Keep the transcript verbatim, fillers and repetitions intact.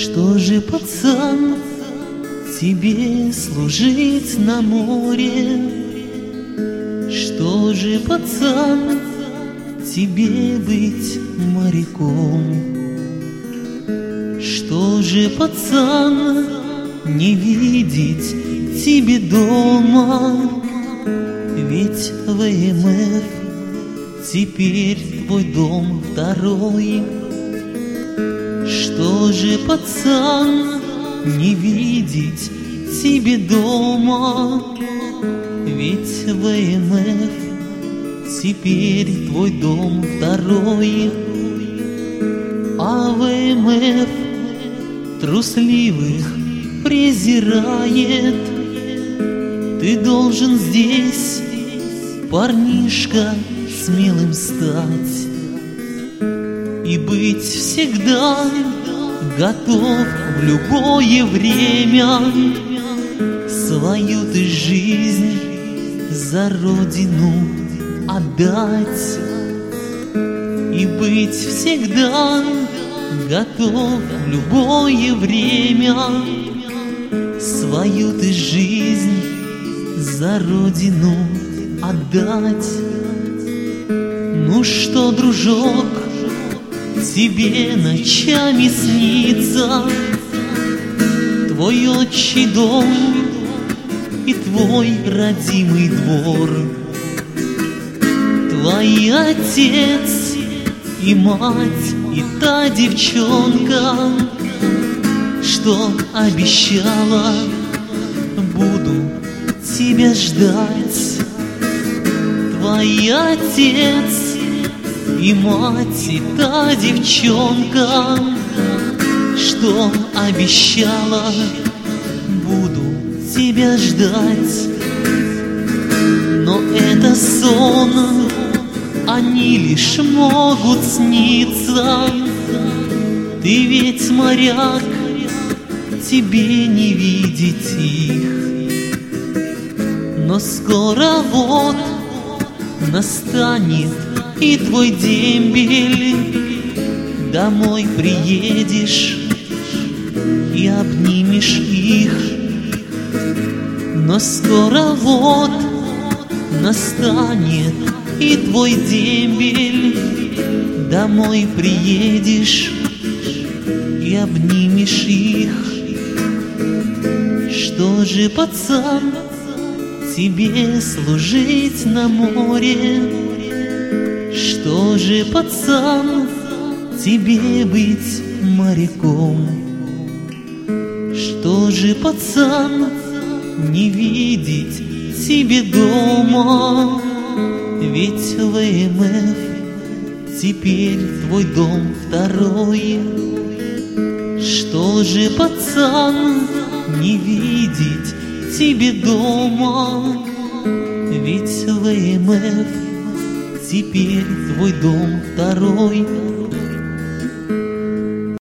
Что же, пацан, тебе служить на море? Что же, пацан, тебе быть моряком? Что же, пацан, не видеть тебе дома? Ведь ВМФ теперь твой дом второй. Что же, пацан, не видеть тебе дома? Ведь ВМФ теперь твой дом второй. А ВМФ трусливых презирает. Ты должен здесь, парнишка, смелым стать и быть всегда готов в любое время свою ты жизнь за родину отдать. И быть всегда готов в любое время свою ты жизнь за родину отдать. Ну что, дружок, тебе ночами снится твой отчий дом и твой родимый двор, твой отец и мать, и та девчонка, что обещала: буду тебя ждать. Твой отец и мать, и та девчонка, что обещала: буду тебя ждать. Но это сон, они лишь могут сниться. Ты ведь моряк, тебе не видеть их. Но скоро вот настанет и твой дембель, домой приедешь и обнимешь их. Но скоро вот настанет и твой дембель, домой приедешь и обнимешь их. Что же, пацан, тебе служить на море? Что же, пацан, тебе быть моряком? Что же, пацан, не видеть тебе дома? Ведь ВМФ теперь твой дом второй. Что же, пацан, не видеть тебе дома? Ведь ВМФ теперь твой дом второй.